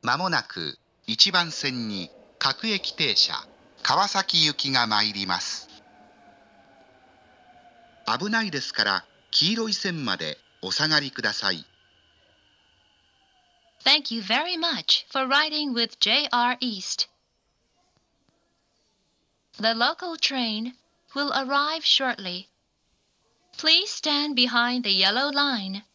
まもなく1番線に各駅停車川崎行きが参ります。危ないですから黄色い線までお下がりください。 Thank you very much for riding with JR East. The local train will arrive shortly. Please stand behind the yellow line